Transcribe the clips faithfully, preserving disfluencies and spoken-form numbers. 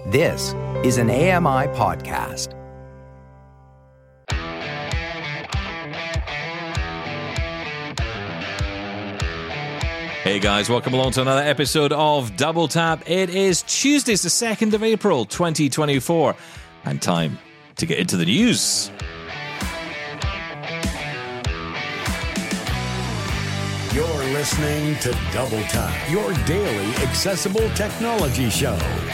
This is an A M I podcast. Hey guys, welcome along to another episode of Double Tap. It is Tuesday, the second of April, twenty twenty-four, and time to get into the news. You're listening to Double Tap, your daily accessible technology show.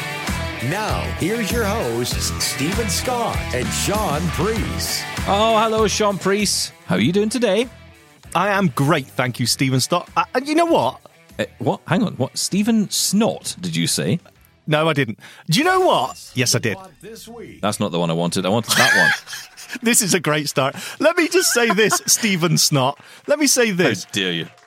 Now, here's your hosts, Stephen Scott and Sean Priest. Oh, hello, Sean Priest. How are you doing today? I am great, thank you, Stephen Stott. Uh, and you know what? Uh, what? Hang on. What? Stephen Snot, did you say? No, I didn't. Do you know what? Yes, I did. That's not the one I wanted. I wanted that one. This is a great start. Let me just say this, Stephen Snot. Let me say this. How dare you?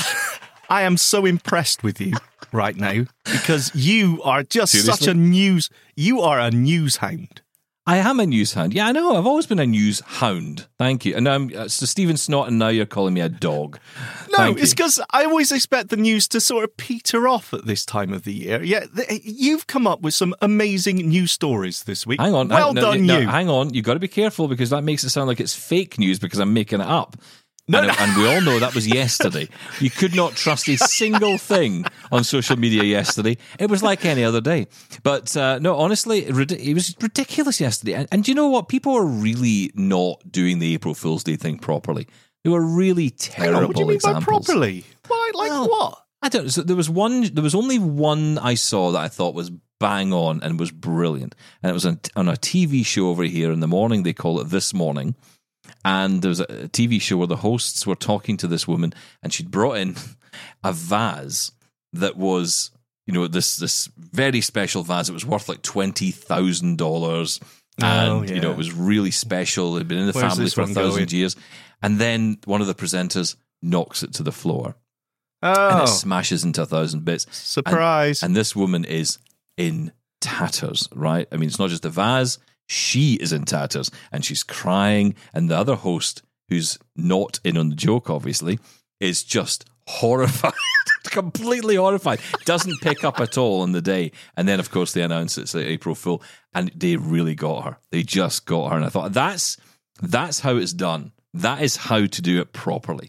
I am so impressed with you right now because you are just Seriously? such a news... You are a news hound. I am a news hound. Yeah, I know. I've always been a news hound. Thank you. And um, so Stephen Snot, and now you're calling me a dog. No, Thank it's you. because I always expect the news to sort of peter off at this time of the year. Yeah, th- you've come up with some amazing news stories this week. Hang on. Well hang, no, done, no, you. Hang on. You've got to be careful because that makes it sound like it's fake news because I'm making it up. No, and, no. and we all know that was yesterday. You could not trust a single thing on social media yesterday. It was like any other day. But uh, no, honestly, it, it was ridiculous yesterday. And, and do you know what? People were really not doing the April Fool's Day thing properly. They were really terrible Hang on, what do you mean examples. by properly? Why, like Well, what? I don't. So there was one. There was only one I saw that I thought was bang on and was brilliant, and it was on, on a T V show over here in the morning. They call it This Morning, and there was a T V show where the hosts were talking to this woman, and she'd brought in a vase that was, you know, this this very special vase. It was worth like twenty thousand dollars, and Oh, you know, yeah. it was really special. It had been in the Where's family this for a one thousand going? years, and then one of the presenters knocks it to the floor. And Oh, it smashes into a thousand bits. surprise. And, and this woman is in tatters, right? I mean, it's not just the vase. She is in tatters and she's crying. And the other host, who's not in on the joke, obviously, is just horrified, completely horrified. Doesn't pick up at all on the day. And then, of course, they announce it's like April Fool. And they really got her. They just got her. And I thought, that's that's how it's done. That is how to do it properly.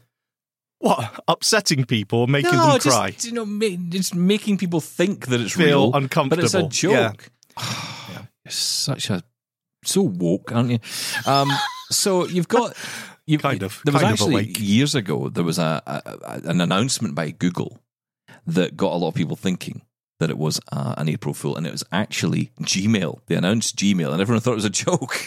What? Upsetting people or making no, them just, cry? you know, ma- just making people think that it's Feel real, uncomfortable. but it's a Yeah. joke. You're such a so woke, aren't you? Um, so you've got you Kind of, There was kind of actually awake. years ago there was a, a, a an announcement by Google that got a lot of people thinking that it was uh, an April Fool, and it was actually Gmail. They announced Gmail, and everyone thought it was a joke.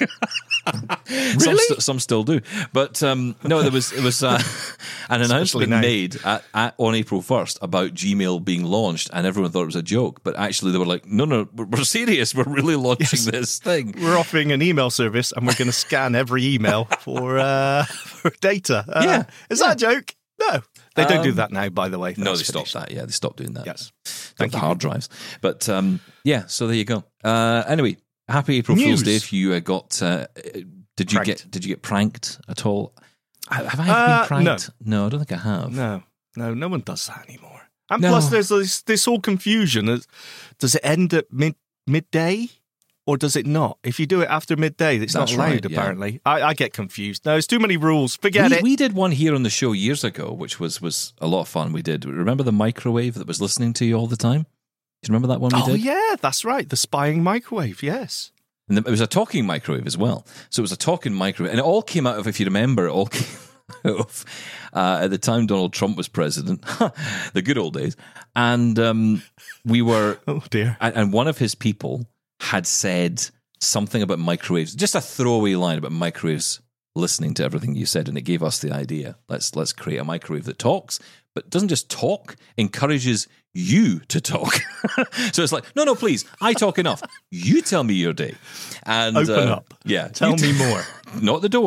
Some, Really? st- some still do, but um, no, there was it was uh, an announcement now. made at, at, on April first about Gmail being launched, and everyone thought it was a joke. But actually, they were like, "No, no, we're, we're serious. We're really launching Yes. this thing." We're offering an email service and we're going to scan every email for uh, for data. Uh, Yeah, Is yeah. that a joke? No. They don't do Um, that now, by the way. No, That's they stopped finished. that. Yeah, they stopped doing that. Yes. Thank Thank the you. hard drives. But um, yeah, so there you go. Uh, anyway, happy April Fool's News. Day. If you uh, got, uh, did you Pranked. get, did you get pranked at all? Have I Uh, been pranked? No. I don't think I have. No, no, no one does that anymore. And No. plus, there's this, this whole confusion. Is- Does it end at mid midday, or does it not? If you do it after midday, it's That's not allowed. right, yeah. Apparently, I, I get confused. No, it's too many rules. Forget we, it. we did one here on the show years ago, which was, was a lot of fun. We did. Remember the microwave that was listening to you all the time? Do you remember that one we oh did? yeah, that's right. The spying microwave. Yes. And it was a talking microwave as well. So it was a talking microwave. And it all came out of, if you remember, it all came out of, uh, at the time Donald Trump was president, the good old days. And um, we were, Oh dear. and, and one of his people had said something about microwaves, just a throwaway line about microwaves listening to everything you said. And it gave us the idea. Let's, let's create a microwave that talks, but doesn't just talk, encourages you to talk. So it's like, no, no, please, I talk enough. You tell me your day. And Open uh, up. Yeah. Tell you me more. Not the door.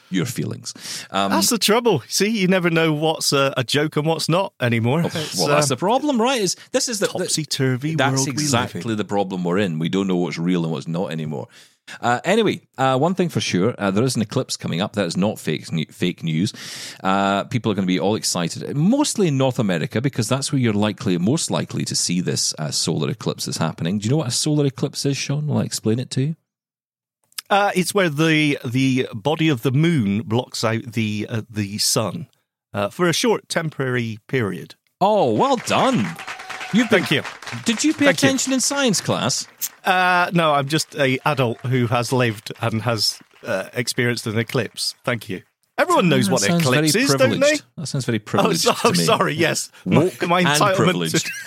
your feelings. Um, That's the trouble. See, you never know what's a, a joke and what's not anymore. well, It's, well, that's uh, the problem, right? Is this is the topsy-turvy That's world we live exactly in. the problem we're in. We don't know what's real and what's not anymore. Uh, anyway, uh, one thing for sure, uh, there is an eclipse coming up. That is not fake fake news. Uh, people are going to be all excited, mostly in North America, because that's where you're likely, most likely to see this uh, solar eclipse is happening. Do you know what a solar eclipse is, Sean? Will I explain it to you? Uh, it's where the the body of the moon blocks out the uh, the sun uh, for a short temporary period. Oh, well done. You've been, Thank you. Did you pay Thank you. attention in science class? Uh, no, I'm just a adult who has lived and has uh, experienced an eclipse. Thank you. Everyone knows That what sounds eclipse very is, don't they? privileged. That sounds very Oh, privileged so, to me. sorry, yes. My, Woke my and entitlement. privileged. To,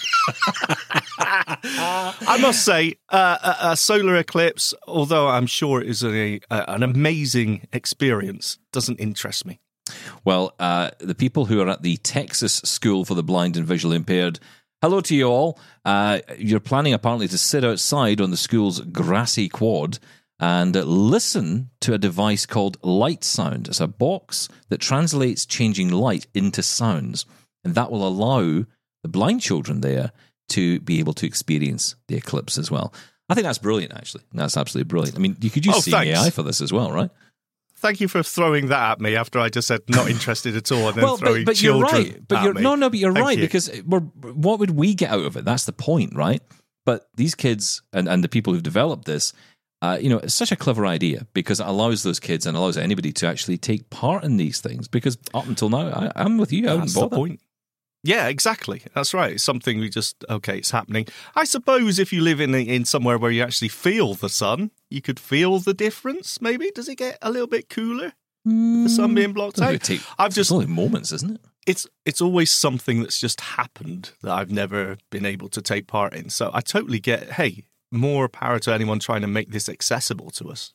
I must say, uh, a, a solar eclipse, although I'm sure it is a, a, an amazing experience, doesn't interest me. Well, uh, the people who are at the Texas School for the Blind and Visually Impaired, hello to you all. Uh, you're planning apparently to sit outside on the school's grassy quad and uh, listen to a device called Light Sound. It's a box that translates changing light into sounds, and that will allow the blind children there to be able to experience the eclipse as well. I think that's brilliant, actually. That's absolutely brilliant. I mean, you could use Oh, Seeing thanks. A I for this as well, right? Thank you for throwing that at me after I just said not interested at all, and then Well, throwing but, but you're children right. But at you're me. no, no. But you're Thank right you. because we're. What would we get out of it? That's the point, right? But these kids and, and the people who've developed this, uh, you know, it's such a clever idea because it allows those kids and allows anybody to actually take part in these things. Because up until now, I, I'm with you. I wouldn't That's the bother. point. Yeah, exactly. That's right. It's something we just, okay, it's happening. I suppose if you live in in somewhere where you actually feel the sun, you could feel the difference, maybe. Does it get a little bit cooler? The sun being blocked It out? would take- I've it's just, only moments, isn't it? it's it's always something that's just happened that I've never been able to take part in. So I totally get, hey, more power to anyone trying to make this accessible to us.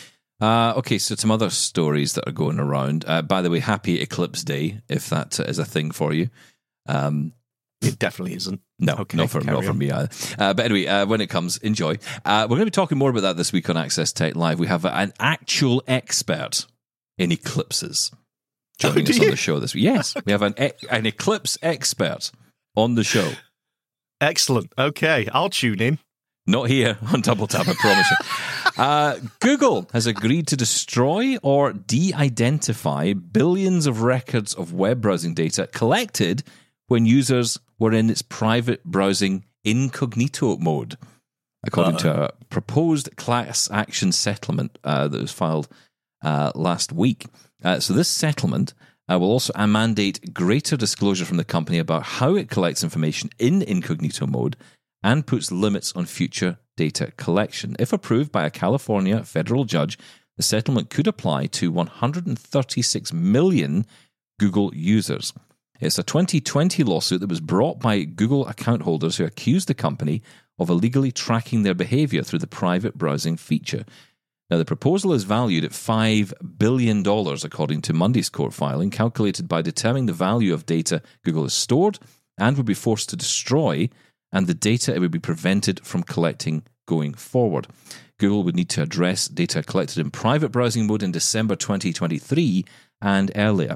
Uh, okay, so some other stories that are going around. Uh, by the way, happy Eclipse Day, if that uh, is a thing for you. Um, It definitely isn't. No, Okay, not for carry not for on. me either. Uh, but anyway, uh, when it comes, enjoy. Uh, we're going to be talking more about that this week on Access Tech Live. We have an actual expert in eclipses joining Oh, do us on you? the show this week. Yes, we have an e- an eclipse expert on the show. Excellent. Okay, I'll tune in. Not here on Double Tap, I promise you. Uh, Google has agreed to destroy or de-identify billions of records of web browsing data collected when users were in its private browsing incognito mode, according Uh-oh. to a proposed class action settlement uh, that was filed uh, last week. Uh, so this settlement uh, will also mandate greater disclosure from the company about how it collects information in incognito mode and puts limits on future data collection. If approved by a California federal judge, the settlement could apply to one hundred thirty-six million Google users. It's a twenty twenty lawsuit that was brought by Google account holders who accused the company of illegally tracking their behavior through the private browsing feature. Now, the proposal is valued at five billion dollars, according to Monday's court filing, calculated by determining the value of data Google has stored and would be forced to destroy, and the data it would be prevented from collecting going forward. Google would need to address data collected in private browsing mode in December twenty twenty-three and earlier.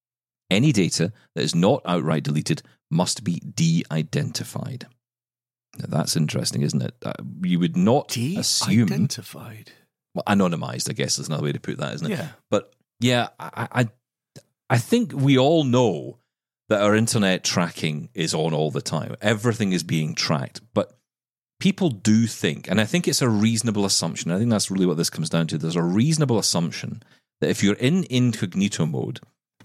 Any data that is not outright deleted must be de-identified. Now, that's interesting, isn't it? Uh, you would not assume... De-identified. Well, anonymized, I guess is another way to put that, isn't it? Yeah. But yeah, I, I, I think we all know that our internet tracking is on all the time. Everything is being tracked, but people do think, and I think it's a reasonable assumption. I think that's really what this comes down to. There's a reasonable assumption that if you're in incognito mode,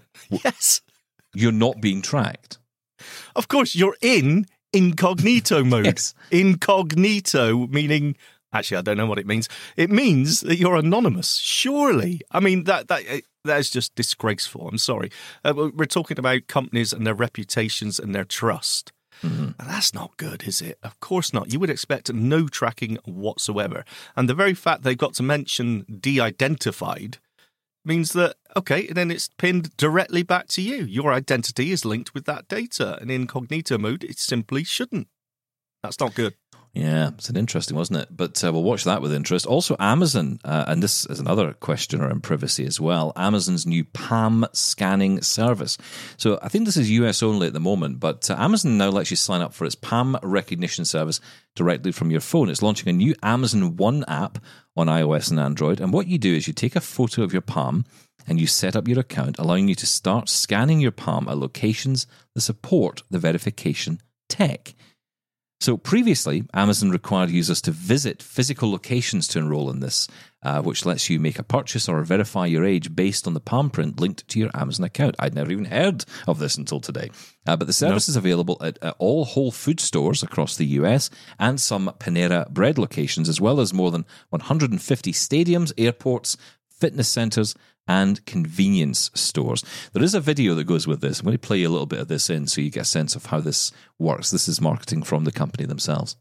Yes. you're not being tracked. Of course, you're in incognito mode. Yes. Incognito meaning, actually, I don't know what it means. It means that you're anonymous. Surely, I mean that that that is just disgraceful. I'm sorry. Uh, we're talking about companies and their reputations and their trust. Mm-hmm. And that's not good, is it? Of course not. You would expect no tracking whatsoever. And the very fact they've got to mention de-identified means that, okay, then it's pinned directly back to you. Your identity is linked with that data. And in incognito mode, it simply shouldn't. That's not good. Yeah, it's an interesting, wasn't it? But uh, we'll watch that with interest. Also, Amazon, uh, and this is another questioner in privacy as well, Amazon's new palm scanning service. So I think this is U S only at the moment, but uh, Amazon now lets you sign up for its palm recognition service directly from your phone. It's launching a new Amazon One app on iOS and Android, and what you do is you take a photo of your palm and you set up your account, allowing you to start scanning your palm at locations that support the verification tech. So previously, Amazon required users to visit physical locations to enroll in this, uh, which lets you make a purchase or verify your age based on the palm print linked to your Amazon account. I'd never even heard of this until today. Uh, but the service no. is available at, at all Whole Food stores across the U S and some Panera Bread locations, as well as more than one hundred fifty stadiums, airports, fitness centers, and convenience stores. There is a video that goes with this. I'm going to play you a little bit of this in so you get a sense of how this works. This is marketing from the company themselves.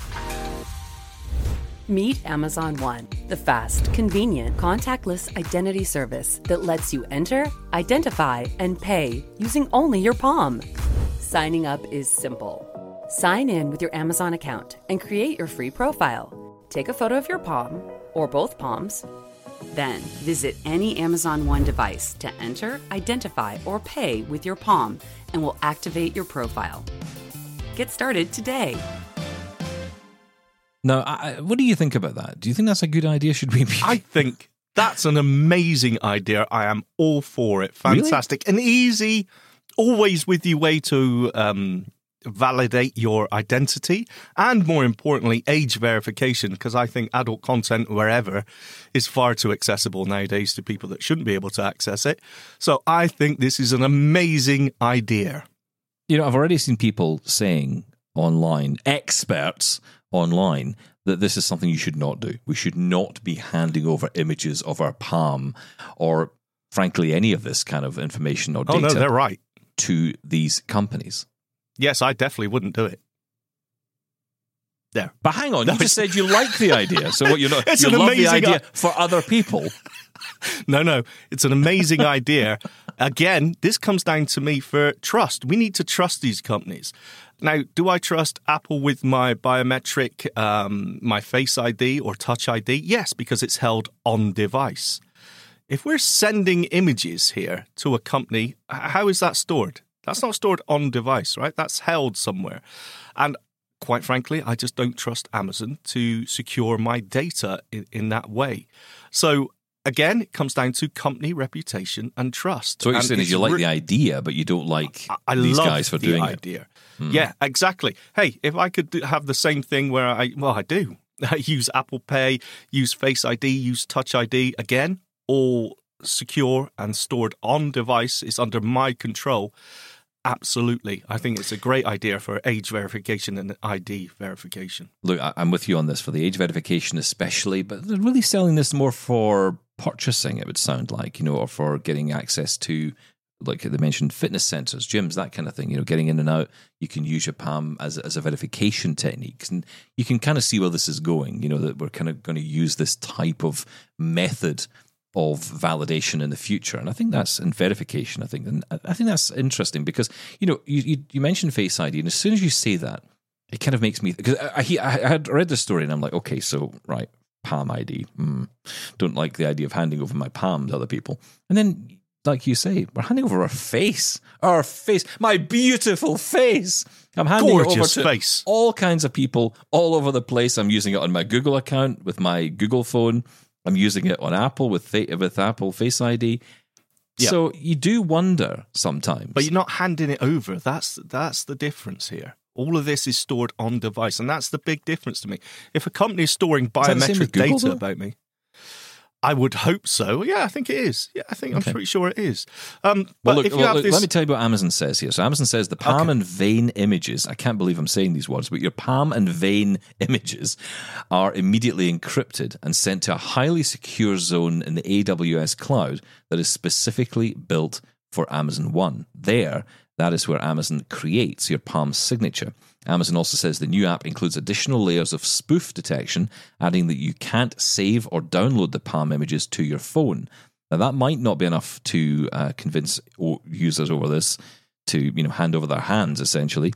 Meet Amazon One, the fast, convenient, contactless identity service that lets you enter, identify, and pay using only your palm. Signing up is simple. Sign in with your Amazon account and create your free profile. Take a photo of your palm, or both palms. Then, visit any Amazon One device to enter, identify, or pay with your palm, and we'll activate your profile. Get started today. Now, I, what do you think about that? Do you think that's a good idea? Should we be... I think that's an amazing idea. I am all for it. Fantastic. Really? An easy, always with you way to... Um, validate your identity and, more importantly, age verification, because I think adult content wherever is far too accessible nowadays to people that shouldn't be able to access it. So I think this is an amazing idea. You know, I've already seen people saying online, experts online, that this is something you should not do. We should not be handing over images of our palm or, frankly, any of this kind of information or data oh, no, they're right. to these companies. Yes, I definitely wouldn't do it. There. But hang on, no, you just said you like the idea. So what you're not it's you an love the idea I- for other people. No, no, it's an amazing idea. Again, this comes down to me for trust. We need to trust these companies. Now, do I trust Apple with my biometric, um, my Face I D or Touch I D? Yes, because it's held on device. If we're sending images here to a company, how is that stored? That's not stored on device, right? That's held somewhere. And quite frankly, I just don't trust Amazon to secure my data in, in that way. So again, it comes down to company reputation and trust. So what you're and saying is you like re- the idea, but you don't like I, I these love guys for the doing idea. it. Hmm. Yeah, exactly. Hey, if I could do, have the same thing where I, well, I do. I use Apple Pay, use Face I D, use Touch I D, again, all secure and stored on device, is under my control. Absolutely. I think it's a great idea for age verification and I D verification. Look, I'm with you on this for the age verification especially, but they're really selling this more for purchasing, it would sound like, you know, or for getting access to, like they mentioned, fitness centers, gyms, that kind of thing, you know, getting in and out. You can use your palm as, as a verification technique. And you can kind of see where this is going, you know, that we're kind of going to use this type of method of validation in the future. And I think that's in verification, I think. And I think that's interesting because, you know, you, you, you mentioned Face I D, and as soon as you say that, it kind of makes me, because I, I, I had read the story and I'm like, okay, so, right, palm I D. Mm, don't like the idea of handing over my palm to other people. And then, like you say, we're handing over our face, our face, my beautiful face. I'm handing Gorgeous it over to face. all kinds of people all over the place. I'm using it on my Google account with my Google phone. I'm using it on Apple with with Apple Face I D. Yeah. So you do wonder sometimes. But you're not handing it over. That's that's the difference here. All of this is stored on device, and that's the big difference to me. If a company is storing biometric Google, data though? about me, I would hope so. Yeah, I think it is. Yeah, I think Okay. I'm pretty sure it is. Um, Well, but look, if you well, have look, this, let me tell you what Amazon says here. So Amazon says the palm Okay. and vein images, I can't believe I'm saying these words, but your palm and vein images are immediately encrypted and sent to a highly secure zone in the A W S cloud that is specifically built for Amazon One. There, that is where Amazon creates your palm signature. Amazon also says the new app includes additional layers of spoof detection, adding that you can't save or download the palm images to your phone. Now, that might not be enough to uh, convince users over this to, you know, hand over their hands, essentially.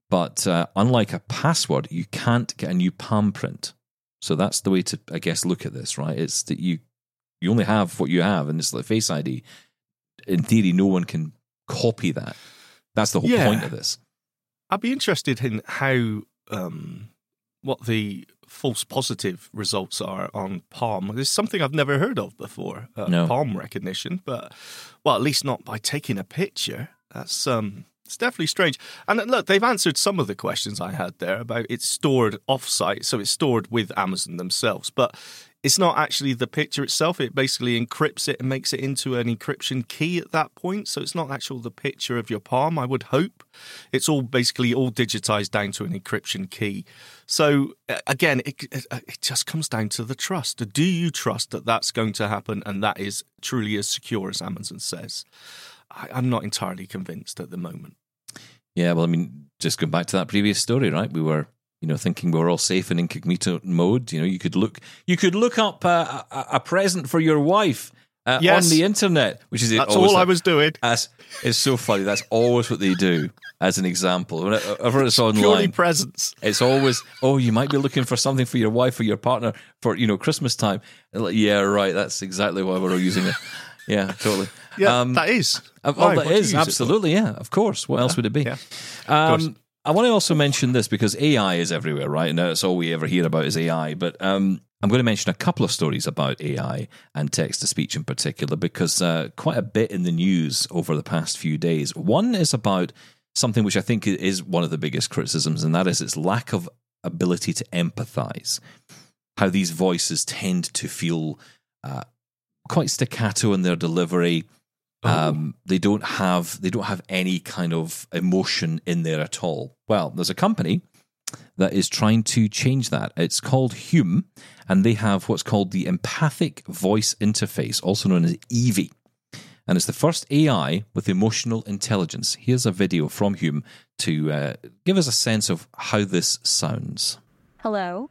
But uh, unlike a password, you can't get a new palm print. So that's the way to, I guess, look at this, right? It's that you you only have what you have, and it's like Face I D. In theory, no one can copy that. That's the whole Yeah. point of this. I'd be interested in how um, what the false positive results are on Palm. There's something I've never heard of before, uh, No. palm recognition. But well, at least not by taking a picture. That's um, it's definitely strange. And look, they've answered some of the questions I had there about it's stored off-site, so it's stored with Amazon themselves, but it's not actually the picture itself. It basically encrypts it and makes it into an encryption key at that point. So it's not actual the picture of your palm, I would hope. It's all basically all digitized down to an encryption key. So uh, again, it, it, it just comes down to the trust. Do you trust that that's going to happen and that is truly as secure as Amazon says? I, I'm not entirely convinced at the moment. Yeah, well, I mean, just going back to that previous story, right? We were, you know, thinking we were all safe in incognito mode. You know, you could look, you could look up uh, a, a present for your wife uh, Yes. on the internet, which is That's always all I a- was doing. That's, it's so funny. That's always what they do as an example. Whenever it's Purely online, presents. it's always, oh, you might be looking for something for your wife or your partner for, you know, Christmas time. And like, yeah, right. That's exactly why we're all using it. Yeah, totally. Yeah, Um, that is. Uh, Why? well, What that do you is use it for? absolutely, yeah. Of course. What else would it be? Yeah, course. Um, I want to also mention this because A I is everywhere, right? And that's all we ever hear about is A I. But um, I'm going to mention a couple of stories about A I and text to speech in particular because uh, quite a bit in the news over the past few days. One is about something which I think is one of the biggest criticisms, and that is its lack of ability to empathize. How these voices tend to feel uh, quite staccato in their delivery. Um, they don't have they don't have any kind of emotion in there at all. Well, there's a company that is trying to change that. It's called Hume, and they have what's called the Empathic Voice Interface, also known as Evie. And it's the first A I with emotional intelligence. Here's a video from Hume to uh, give us a sense of how this sounds. Hello?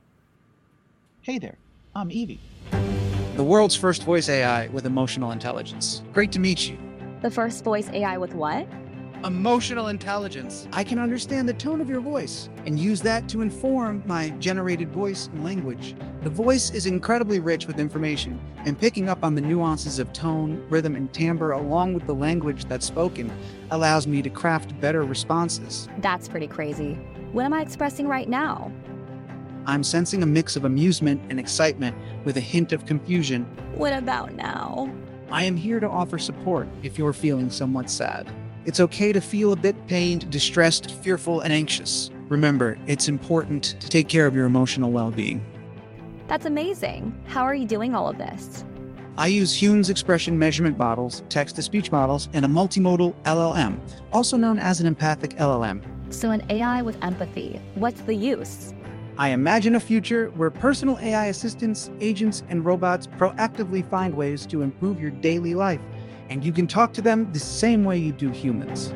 Hey there, I'm Evie. The world's first voice A I with emotional intelligence. Great to meet you. The first voice A I with what? Emotional intelligence. I can understand the tone of your voice and use that to inform my generated voice and language. The voice is incredibly rich with information, and picking up on the nuances of tone, rhythm, and timbre along with the language that's spoken allows me to craft better responses. That's pretty crazy. What am I expressing right now? I'm sensing a mix of amusement and excitement with a hint of confusion. What about now? I am here to offer support if you're feeling somewhat sad. It's okay to feel a bit pained, distressed, fearful, and anxious. Remember, it's important to take care of your emotional well-being. That's amazing. How are you doing all of this? I use Hume's expression measurement models, text-to-speech models, and a multimodal L L M, also known as an empathic L L M. So an A I with empathy, what's the use? I imagine a future where personal A I assistants, agents, and robots proactively find ways to improve your daily life, and you can talk to them the same way you do humans.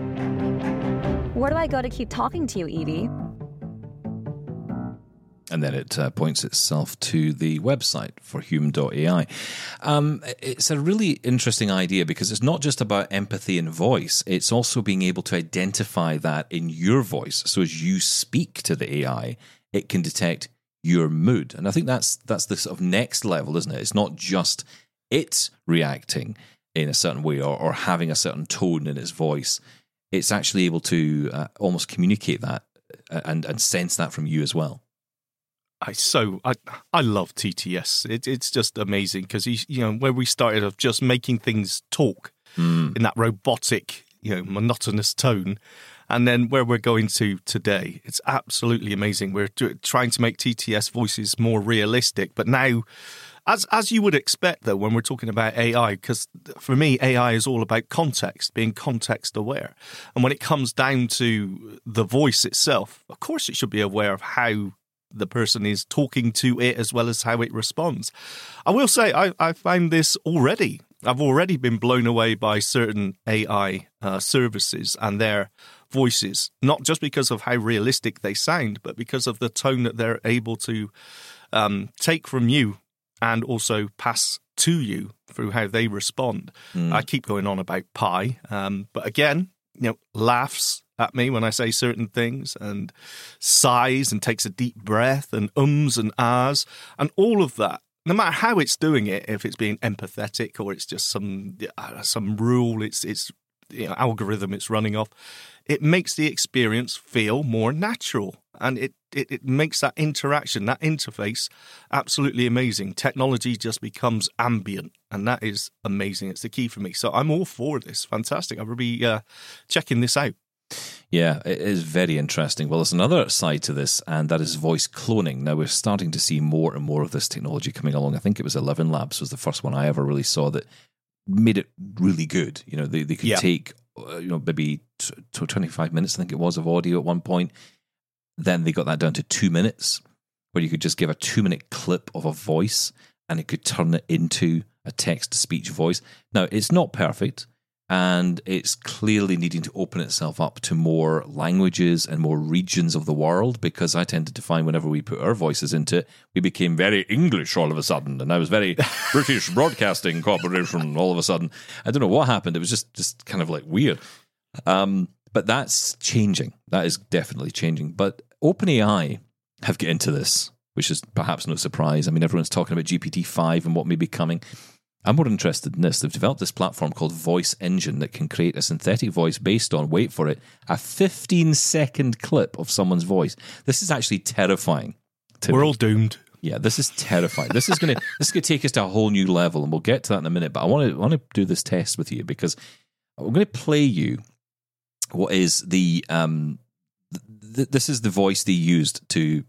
Where do I go to keep talking to you, Evie? And then it uh, points itself to the website for hume dot A I. Um, it's a really interesting idea because it's not just about empathy in voice, it's also being able to identify that in your voice. So as you speak to the A I, it can detect your mood. And I think that's that's the sort of next level, isn't it? It's not just it reacting in a certain way or, or having a certain tone in its voice. It's actually able to uh, almost communicate that and, and sense that from you as well. I so I I love T T S. It, it's just amazing because you know where we started of just making things talk Mm. in that robotic, you know, monotonous tone, and then where we're going to today, it's absolutely amazing. We're do, trying to make T T S voices more realistic, but now, as as you would expect, though, when we're talking about A I, because for me, A I is all about context, being context aware, and when it comes down to the voice itself, of course, it should be aware of how the person is talking to it as well as how it responds. I will say I, I found this already. I've already been blown away by certain A I uh, services and their voices, not just because of how realistic they sound, but because of the tone that they're able to um, take from you and also pass to you through how they respond. Mm. I keep going on about Pi, um, but again, you know, laughs, at me when I say certain things, and sighs and takes a deep breath and ums and ahs and all of that. No matter how it's doing it, if it's being empathetic or it's just some uh, some rule, it's it's you know, algorithm it's running off, it makes the experience feel more natural, and it, it, it makes that interaction, that interface, absolutely amazing. Technology just becomes ambient, and that is amazing. It's the key for me. So I'm all for this. Fantastic. I will be uh, checking this out. Yeah, it is very interesting. Well, there's another side to this, and that is voice cloning. Now, we're starting to see more and more of this technology coming along. I think it was Eleven Labs was the first one I ever really saw that made it really good. You know, they, they could yeah. take, uh, you know, maybe t- t- twenty-five minutes, I think it was, of audio at one point. Then they got that down to two minutes, where you could just give a two-minute clip of a voice, and it could turn it into a text-to-speech voice. Now, it's not perfect, and it's clearly needing to open itself up to more languages and more regions of the world, because I tended to find whenever we put our voices into it, we became very English all of a sudden, and I was very British Broadcasting Corporation all of a sudden. I don't know what happened. It was just, just kind of like weird. Um, but that's changing. That is definitely changing. But OpenAI have got into this, which is perhaps no surprise. I mean, everyone's talking about G P T five and what may be coming. I'm more interested in this. They've developed this platform called Voice Engine that can create a synthetic voice based on, wait for it, a fifteen-second clip of someone's voice. This is actually terrifying. We're me. all doomed. Yeah, this is terrifying. This is going to this is going to take us to a whole new level, and we'll get to that in a minute. But I want to want to do this test with you, because I'm going to play you what is the um th- this is the voice they used to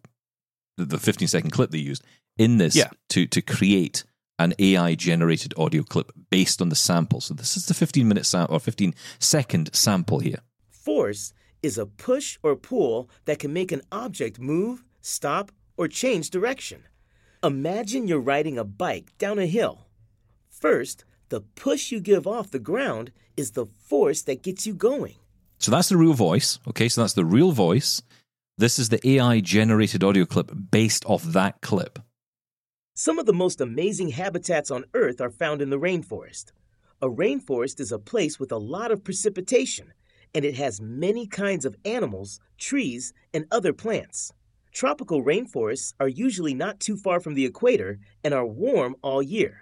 the fifteen-second clip they used in this yeah. to to create an A I-generated audio clip based on the sample. So this is the fifteen-minute sam- or fifteen-second sample here. Force is a push or pull that can make an object move, stop, or change direction. Imagine you're riding a bike down a hill. First, the push you give off the ground is the force that gets you going. So that's the real voice. Okay, so that's the real voice. This is the A I-generated audio clip based off that clip. Some of the most amazing habitats on Earth are found in the rainforest. A rainforest is a place with a lot of precipitation, and it has many kinds of animals, trees, and other plants. Tropical rainforests are usually not too far from the equator and are warm all year.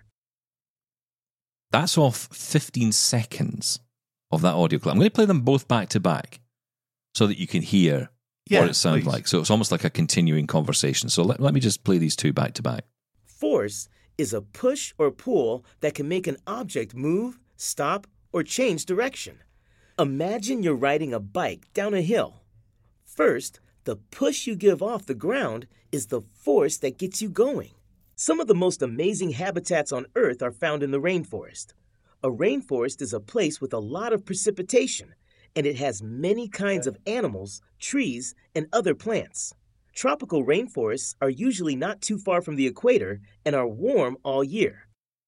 That's off fifteen seconds of that audio clip. I'm going to play them both back to back so that you can hear yeah, what it sounds please. like. So it's almost like a continuing conversation. So let, let me just play these two back to back. Force is a push or pull that can make an object move, stop, or change direction. Imagine you're riding a bike down a hill. First, the push you give off the ground is the force that gets you going. Some of the most amazing habitats on Earth are found in the rainforest. A rainforest is a place with a lot of precipitation, and it has many kinds of animals, trees, and other plants. Tropical rainforests are usually not too far from the equator and are warm all year.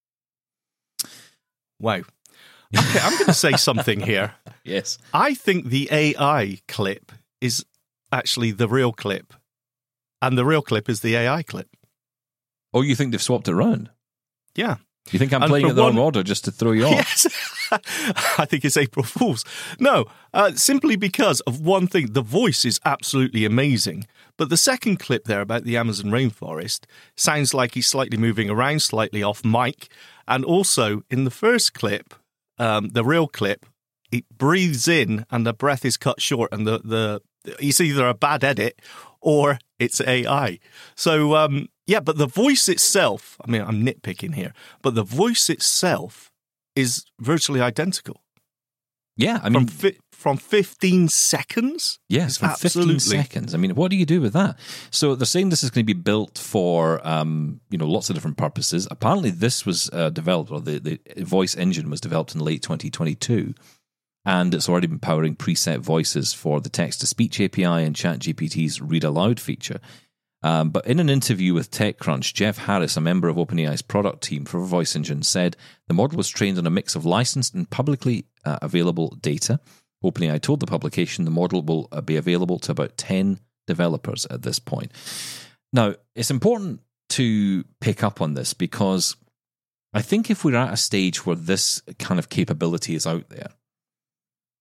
Wow. Okay, I'm going to say something here. Yes. I think the A I clip is actually the real clip, and the real clip is the A I clip. Oh, you think they've swapped it around? Yeah. You think I'm And playing for it the one- wrong order just to throw you off? Yes. I think it's April Fool's. No, uh, simply because of one thing. The voice is absolutely amazing. But the second clip there about the Amazon rainforest sounds like he's slightly moving around, slightly off mic. And also, in the first clip, um, the real clip, it breathes in and the breath is cut short, and the, the it's either a bad edit or it's A I. So, um, yeah, but the voice itself, I mean, I'm nitpicking here, but the voice itself is virtually identical. Yeah, I From mean, fi- from fifteen seconds? yes, It's from absolutely. fifteen seconds. I mean, what do you do with that? So they're saying this is going to be built for, um, you know, lots of different purposes. Apparently, this was uh, developed, or the, the voice engine was developed in late twenty twenty-two, and it's already been powering preset voices for the text-to-speech A P I and ChatGPT's Read Aloud feature. Um, but in an interview with TechCrunch, Jeff Harris, a member of OpenAI's product team for Voice Engine, said the model was trained on a mix of licensed and publicly uh, available data. OpenAI told the publication the model will uh, be available to about ten developers at this point. Now, it's important to pick up on this because I think if we're at a stage where this kind of capability is out there,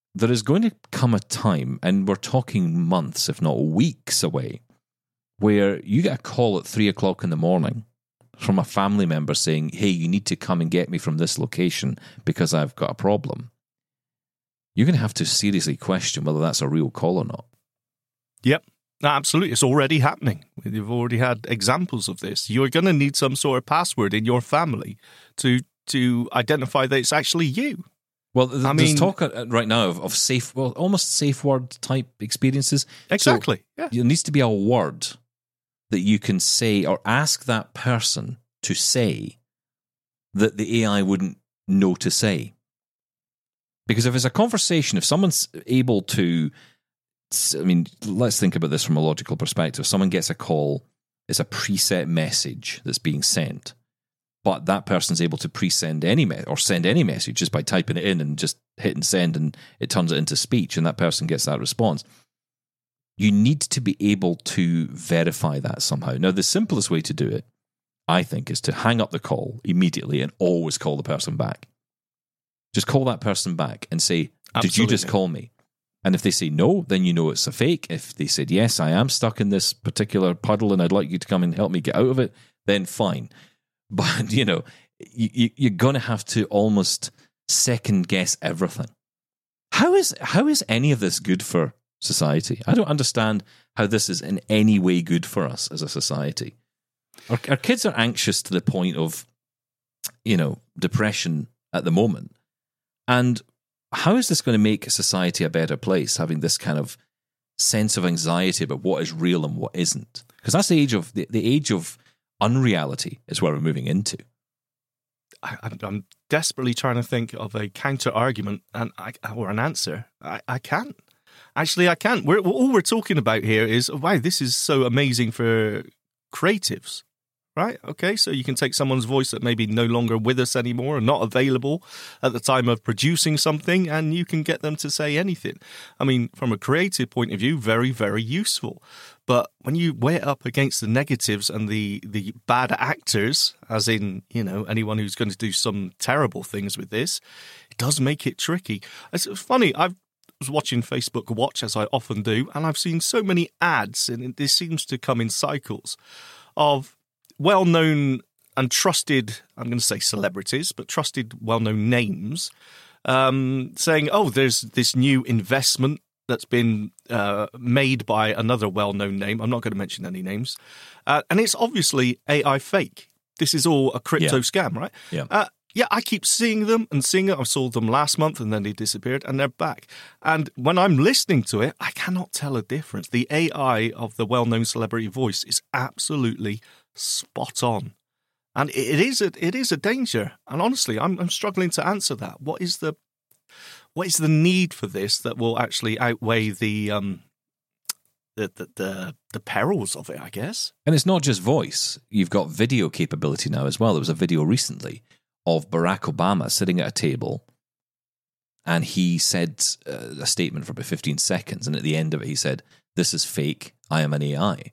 there is going to come a time, and we're talking months, if not weeks away, where you get a call at three o'clock in the morning from a family member saying, hey, you need to come and get me from this location because I've got a problem. You're going to have to seriously question whether that's a real call or not. Yep, absolutely. It's already happening. You've already had examples of this. You're going to need some sort of password in your family to to identify that it's actually you. Well, there's I mean, talk right now of, of safe, well, almost safe word type experiences. Exactly. So yeah. There needs to be a word that you can say or ask that person to say that the A I wouldn't know to say. Because if it's a conversation, if someone's able to, I mean, let's think about this from a logical perspective. Someone gets a call, it's a preset message that's being sent, but that person's able to pre-send any me- or send any message just by typing it in and just hitting send, and it turns it into speech, and that person gets that response. You need to be able to verify that somehow. Now, the simplest way to do it, I think, is to hang up the call immediately and always call the person back. Just call that person back and say, did Absolutely. you just call me? And if they say no, then you know it's a fake. If they said, yes, I am stuck in this particular puddle and I'd like you to come and help me get out of it, then fine. But, you know, you, you're going to have to almost second guess everything. How is how is any of this good for society? I don't understand how this is in any way good for us as a society. Our, our kids are anxious to the point of, you know, depression at the moment. And how is this going to make society a better place, having this kind of sense of anxiety about what is real and what isn't? Because that's the age of the, the age of unreality is where we're moving into. I, I'm desperately trying to think of a counter argument and I, or an answer. I, I can't. Actually, I can't. We're, all we're talking about here is, wow, this is so amazing for creatives. Right, okay, so you can take someone's voice that may be no longer with us anymore and not available at the time of producing something, and you can get them to say anything. I mean, from a creative point of view, very, very useful. But when you weigh it up against the negatives and the, the bad actors, as in, you know, anyone who's going to do some terrible things with this, it does make it tricky. It's funny, I've was watching Facebook Watch, as I often do, and I've seen so many ads, and this seems to come in cycles, of well-known and trusted, I'm going to say celebrities, but trusted, well-known names, um, saying, oh, there's this new investment that's been uh, made by another well-known name. I'm not going to mention any names. Uh, and it's obviously A I fake. This is all a crypto yeah. scam, right? Yeah. Uh, yeah, I keep seeing them and seeing it. I saw them last month and then they disappeared and they're back. And when I'm listening to it, I cannot tell a difference. The A I of the well-known celebrity voice is absolutely spot on. And it is a, it is a danger. And honestly, I'm, I'm struggling to answer that. What is the what is the need for this that will actually outweigh the um the the the, the perils of it, I guess? And it's not just voice. You've got video capability now as well. There was a video recently of Barack Obama sitting at a table, and he said uh, a statement for about fifteen seconds, and at the end of it he said, "This is fake. I am an A I."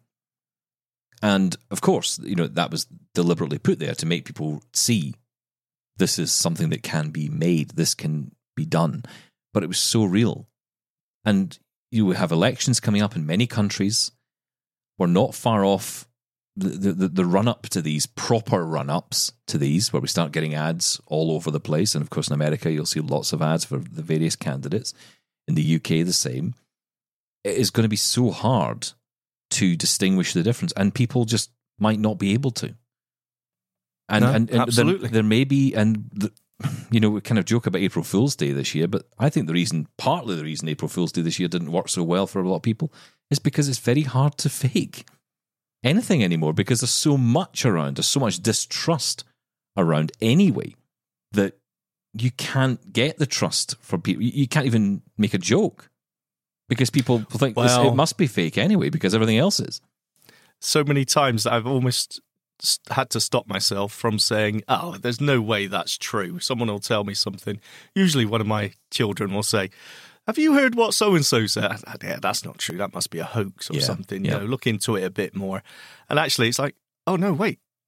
And of course, you know, that was deliberately put there to make people see this is something that can be made, this can be done. But it was so real. And you have elections coming up in many countries. We're not far off the, the, the run-up to these, proper run-ups to these, where we start getting ads all over the place. And of course, in America, you'll see lots of ads for the various candidates. In the U K, the same. It is going to be so hard to distinguish the difference, and people just might not be able to. And, no, and, and absolutely. there, there may be, and the, you know, we kind of joke about April Fool's Day this year, but I think the reason, partly the reason April Fool's Day this year didn't work so well for a lot of people is because it's very hard to fake anything anymore, because there's so much around, there's so much distrust around anyway, that you can't get the trust from people. You can't even make a joke, because people think well, this, it must be fake anyway, because everything else is. So many times that I've almost had to stop myself from saying, oh, there's no way that's true. Someone will tell me something. Usually one of my children will say, have you heard what so-and-so said? Yeah, that's not true. That must be a hoax or yeah, something. yeah. You know, look into it a bit more. And actually it's like, oh, no, wait.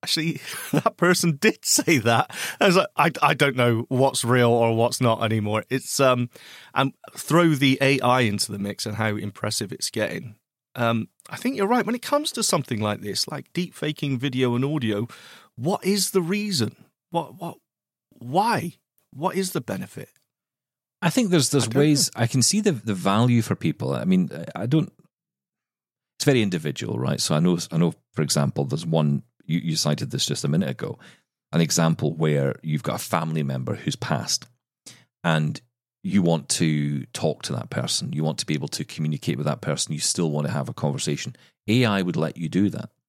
actually, that person did say that. I was like, I, I don't know what's real or what's not anymore. It's um, and throw the A I into the mix and how impressive it's getting. Um, I think you're right. When it comes to something like this, like deep faking video and audio, what is the reason? What what why? What is the benefit? I think there's there's I ways know. I can see the the value for people. I mean, I don't. It's very individual, right? So I know, I know. For example, there's one you, you cited this just a minute ago, an example where you've got a family member who's passed, and you want to talk to that person. You want to be able to communicate with that person. You still want to have a conversation. A I would let you do that.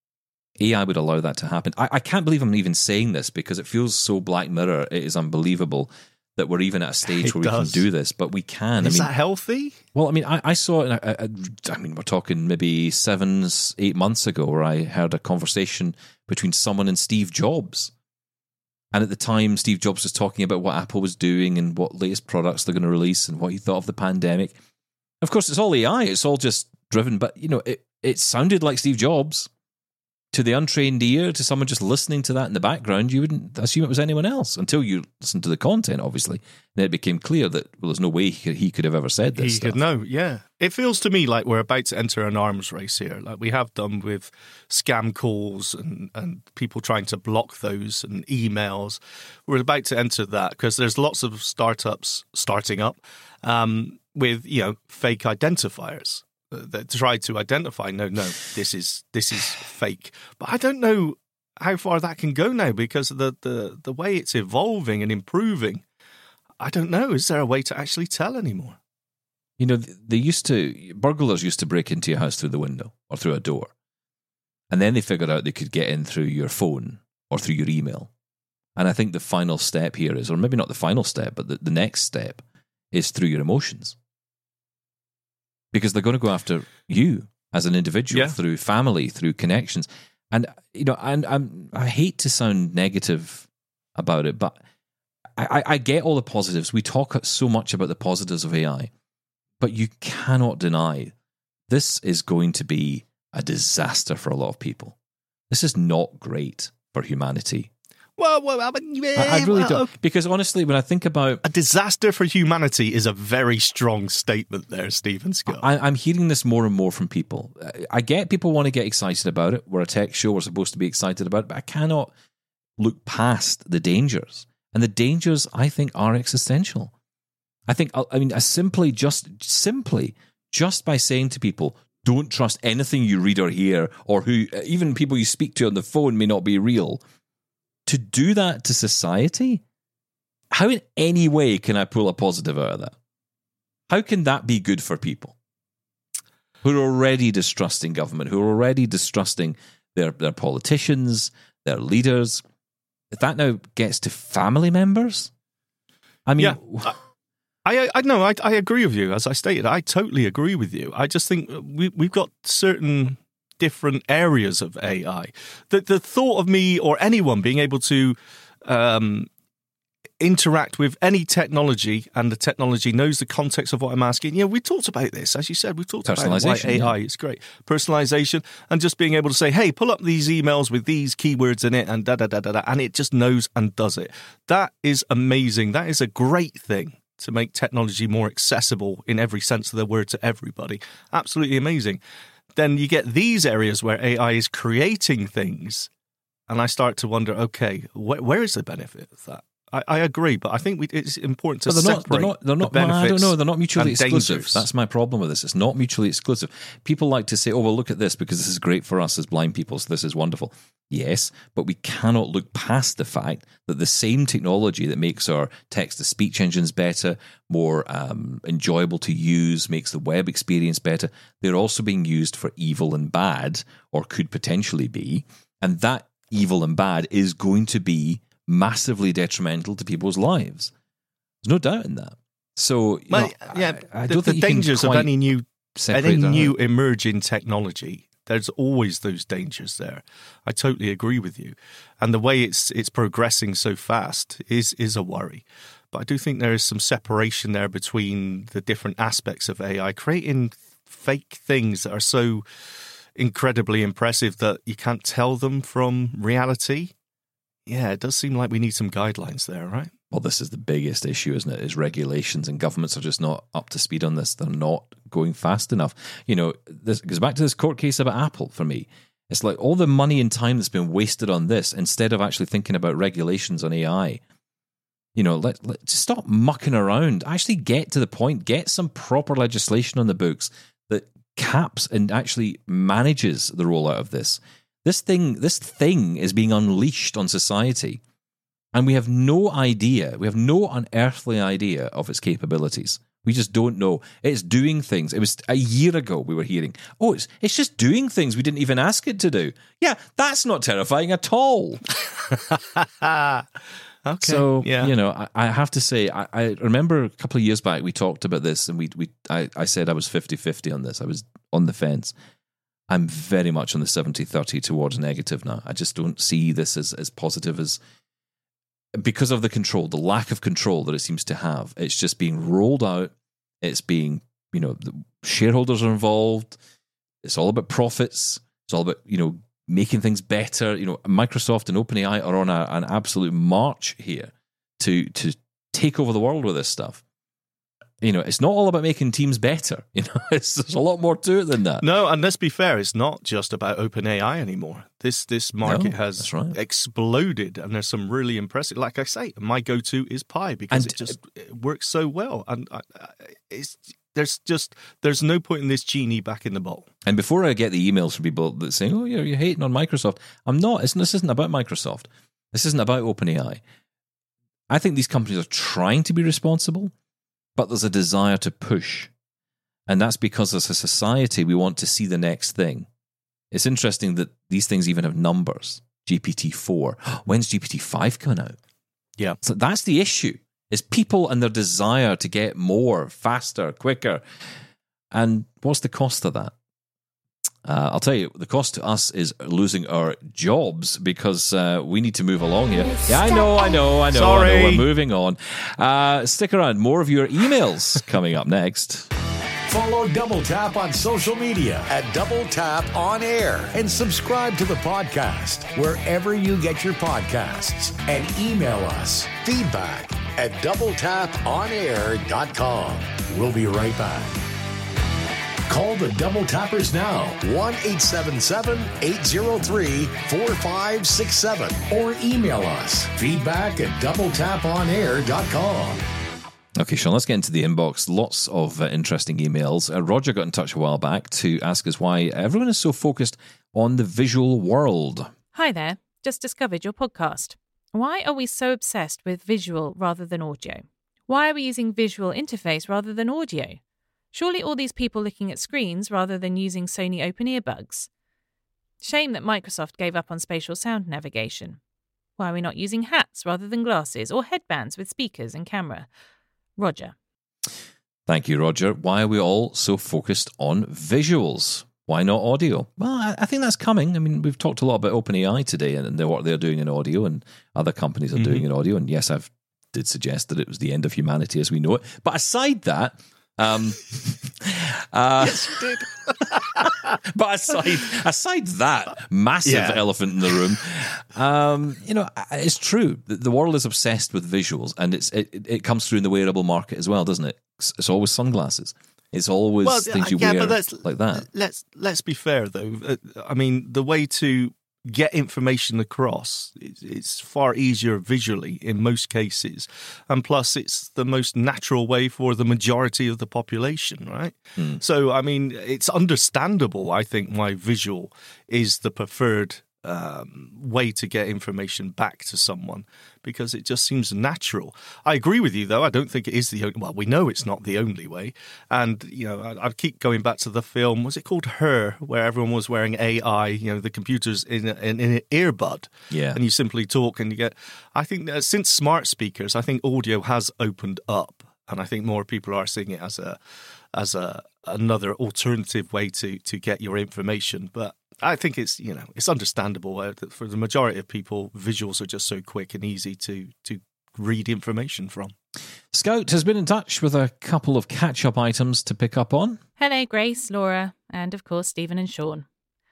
A I would allow that to happen. I, I can't believe I'm even saying this because it feels so Black Mirror. It is unbelievable that we're even at a stage It where does. we can do this, but we can. Is I mean, that healthy? well, I mean, I, I saw it. I, I, I mean, we're talking maybe seven, eight months ago, where I heard a conversation between someone and Steve Jobs. And at the time, Steve Jobs was talking about what Apple was doing and what latest products they're going to release and what he thought of the pandemic. Of course, it's all A I. It's all just driven, but you know, it it sounded like Steve Jobs. To the untrained ear, to someone just listening to that in the background, you wouldn't assume it was anyone else until you listened to the content, obviously. Then it became clear that, well, there's no way he could, he could have ever said this He stuff. could know, yeah. It feels to me like we're about to enter an arms race here, like we have done with scam calls and, and people trying to block those and emails. We're about to enter that because there's lots of startups starting up um, with, you know, fake identifiers that try to identify, no, no, this is this is fake. But I don't know how far that can go now because of the, the, the way it's evolving and improving. I don't know. Is there a way to actually tell anymore? You know, they used to, burglars used to break into your house through the window or through a door. And then they figured out they could get in through your phone or through your email. And I think the final step here is, or maybe not the final step, but the, the next step is through your emotions. Because they're going to go after you as an individual Yeah. through family, through connections. And, you know, and I'm, I hate to sound negative about it, but I, I get all the positives. We talk so much about the positives of A I, but you cannot deny this is going to be a disaster for a lot of people. This is not great for humanity. Well, well, I, mean, I, I really well, don't. okay. Because honestly, when I think about... A disaster for humanity is a very strong statement there, Stephen Scott. I, I'm hearing this more and more from people. I get people want to get excited about it. We're a tech show. We're supposed to be excited about it. But I cannot look past the dangers. And the dangers, I think, are existential. I think, I mean, I simply just, simply, just by saying to people, don't trust anything you read or hear, or who, even people you speak to on the phone may not be real. To do that to society, how in any way can I pull a positive out of that? How can that be good for people who are already distrusting government, who are already distrusting their, their politicians, their leaders? If that now gets to family members, I mean... Yeah. I, I no, I, I agree with you. As I stated, I totally agree with you. I just think we, we've got certain different areas of A I. The, the thought of me or anyone being able to um, interact with any technology and the technology knows the context of what I'm asking. Yeah, we talked about this. As you said, we talked about why A I is great. Personalization and just being able to say, hey, pull up these emails with these keywords in it and da da da da da, and it just knows and does it. That is amazing. That is a great thing to make technology more accessible in every sense of the word to everybody. Absolutely amazing. Then you get these areas where A I is creating things, and I start to wonder, okay, wh- where is the benefit of that? I, I agree, but I think we, it's important to But they're not, separate they're not, they're not, the benefits. well, I don't know. They're not mutually and exclusive. dangers. That's my problem with this. It's not mutually exclusive. People like to say, oh, well, look at this because this is great for us as blind people, so this is wonderful. Yes, but we cannot look past the fact that the same technology that makes our text-to-speech engines better, more um, enjoyable to use, makes the web experience better, they're also being used for evil and bad, or could potentially be, and that evil and bad is going to be massively detrimental to people's lives. There's no doubt in that. So, you Well, know, yeah, I, I the, don't the think you can dangers of quite any new separate any that new out. emerging technology. There's always those dangers there. I totally agree with you, and the way it's it's progressing so fast is is a worry. But I do think there is some separation there between the different aspects of A I, creating fake things that are so incredibly impressive that you can't tell them from reality. Yeah, it does seem like we need some guidelines there, right? Well, this is the biggest issue, isn't it? Is regulations, and governments are just not up to speed on this. They're not going fast enough. You know, this goes back to this court case about Apple for me. It's like all the money and time that's been wasted on this instead of actually thinking about regulations on A I. You know, let, let just stop mucking around. Actually get to the point. Get some proper legislation on the books that caps and actually manages the rollout of this. This thing, this thing is being unleashed on society. And we have no idea, we have no unearthly idea of its capabilities. We just don't know. It's doing things. It was a year ago we were hearing, oh, it's it's just doing things we didn't even ask it to do. Yeah, that's not terrifying at all. Okay. So, yeah. you know, I, I have to say, I, I remember a couple of years back we talked about this, and we we I, I said I was fifty-fifty on this. I was on the fence. I'm very much on the seventy thirty towards negative now. I just don't see this as, as positive as... Because of the control, the lack of control that it seems to have. It's just being rolled out. It's being, you know, the shareholders are involved. It's all about profits. It's all about, you know, making things better. You know, Microsoft and OpenAI are on a, an absolute march here to to take over the world with this stuff. You know, it's not all about making teams better. You know, it's, there's a lot more to it than that. No, and let's be fair, it's not just about OpenAI anymore. This this market No, has that's right. exploded, and there's some really impressive. Like I say, my go-to is Pi because And- it just it works so well, and I, I, it's there's just there's no putting this genie back in the bottle. And before I get the emails from people that saying, "Oh, you're, you're hating on Microsoft," I'm not. It's, this isn't about Microsoft. This isn't about OpenAI. I think these companies are trying to be responsible, but there's a desire to push. And that's because as a society, we want to see the next thing. It's interesting that these things even have numbers. G P T four. When's G P T five coming out? Yeah. So that's the issue. Is people and their desire to get more, faster, quicker. And what's the cost of that? Uh, I'll tell you, the cost to us is losing our jobs because uh, we need to move along here. Yeah, I know, I know, I know. Sorry. I know. We're moving on. Uh, stick around. More of your emails coming up next. Follow Double Tap on social media at Double Tap On Air and subscribe to the podcast wherever you get your podcasts. And email us feedback at double tap on air dot com. We'll be right back. Call the Double Tappers now, one eight seven seven, eight zero three, four five six seven, or email us feedback at double tap on air dot com. Okay, Sean, let's get into the inbox. Lots of uh, interesting emails. Uh, Roger got in touch a while back to ask us why everyone is so focused on the visual world. Hi there, just discovered your podcast. Why are we so obsessed with visual rather than audio? Why are we using visual interface rather than audio? Surely all these people looking at screens rather than using Sony Open Earbuds. Shame that Microsoft gave up on spatial sound navigation. Why are we not using hats rather than glasses or headbands with speakers and camera? Roger. Thank you, Roger. Why are we all so focused on visuals? Why not audio? Well, I, I think that's coming. I mean, we've talked a lot about OpenAI today and what they're doing in audio, and other companies are mm-hmm. doing in audio. And yes, I've did suggest that it was the end of humanity as we know it. But aside that, um, uh, yes, you did. but aside aside that massive yeah. elephant in the room, um, you know, it's true. The, the world is obsessed with visuals, and it's it, it comes through in the wearable market as well, doesn't it? It's, it's always sunglasses. It's always well, things you yeah, wear but let's, like that. Let's let's be fair though. Uh, I mean, the way to get information across, it's far easier visually in most cases. And plus, it's the most natural way for the majority of the population, right? Mm. So, I mean, it's understandable, I think, why visual is the preferred um, way to get information back to someone, because it just seems natural. I agree with you, though. I don't think it is the only, well, we know it's not the only way. And, you know, I, I keep going back to the film, was it called Her, where everyone was wearing A I, you know, the computer's in, a, in, in an earbud. Yeah. And you simply talk and you get, I think that since smart speakers, I think audio has opened up. And I think more people are seeing it as a, as a, another alternative way to, to get your information. But I think it's, you know, it's understandable uh, that for the majority of people, visuals are just so quick and easy to to read information from. Scout has been in touch with a couple of catch-up items to pick up on. Hello, Grace, Laura, and of course, Stephen and Sean.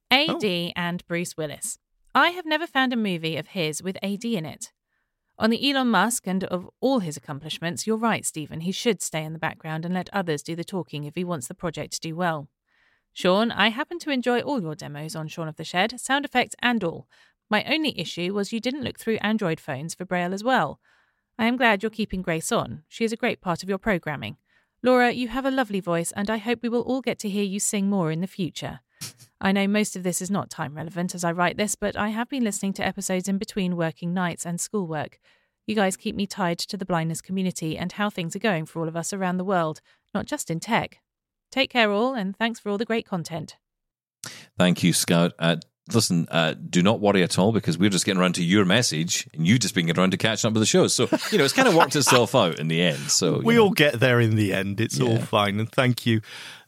A D oh. and Bruce Willis. I have never found a movie of his with A D in it. On the Elon Musk and of all his accomplishments, you're right, Stephen. He should stay in the background and let others do the talking if he wants the project to do well. Sean, I happen to enjoy all your demos on Shaun of the Shed, sound effects and all. My only issue was you didn't look through Android phones for Braille as well. I am glad you're keeping Grace on. She is a great part of your programming. Laura, you have a lovely voice, and I hope we will all get to hear you sing more in the future. I know most of this is not time relevant as I write this, but I have been listening to episodes in between working nights and schoolwork. You guys keep me tied to the blindness community and how things are going for all of us around the world, not just in tech. Take care all, and thanks for all the great content. Thank you, Scout. Uh, listen, uh, do not worry at all, because we're just getting around to your message and you just being around to catching up with the show. So, you know, it's kind of worked itself out in the end. So we know. all get there in the end. It's yeah. all fine. And thank you.